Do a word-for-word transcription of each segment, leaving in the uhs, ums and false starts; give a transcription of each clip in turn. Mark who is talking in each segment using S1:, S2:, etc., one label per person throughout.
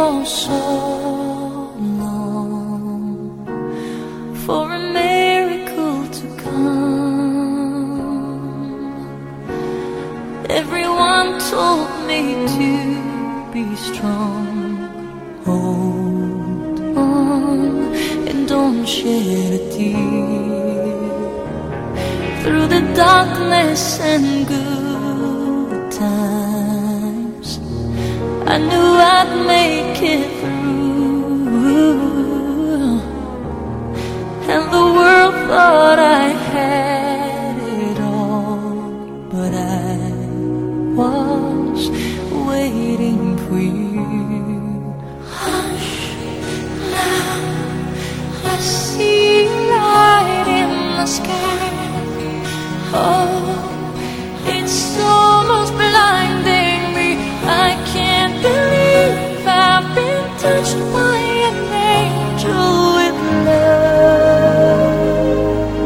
S1: for so long for a miracle to come. Everyone told me to be strong. Hold on and don't shed a tear. Through the darkness and good times, I knew I'd make it through, and the world thought I had it all, but I was waiting for you. Hush, now I see a light in the sky. Oh, it's almost blinding me. I can't believe I've been touched by an angel with love.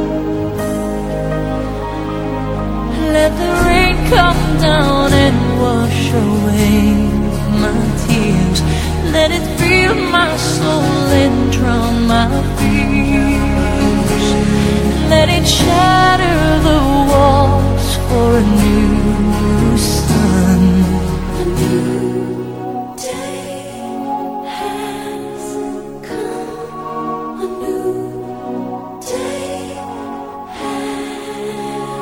S1: Let the rain come down and wash away my tears. Let it fill my soul and drown my fears. Let it shatter the walls for a new sun. A new day has come. A new day has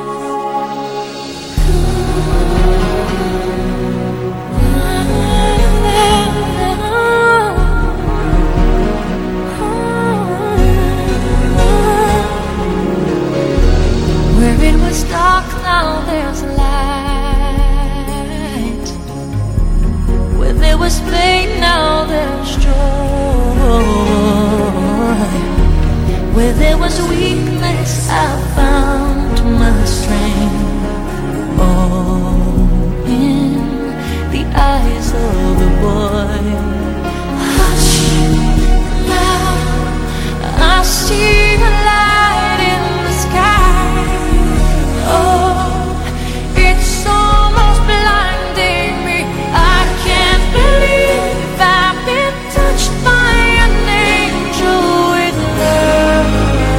S1: Where it was dark, now there's light. Where there was pain, now there's joy. Where there was weakness, I found my strength. All in the eyes of the boy. Hush, now I see a light in the sky. Oh, it's almost blinding me. I can't believe I've been touched by an angel with love.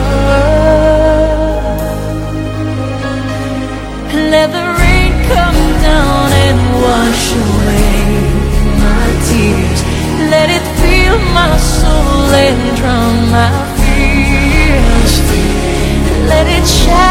S1: Let the rain come down and wash away my tears. Let it fill my soul and drown my fears. Let it shine.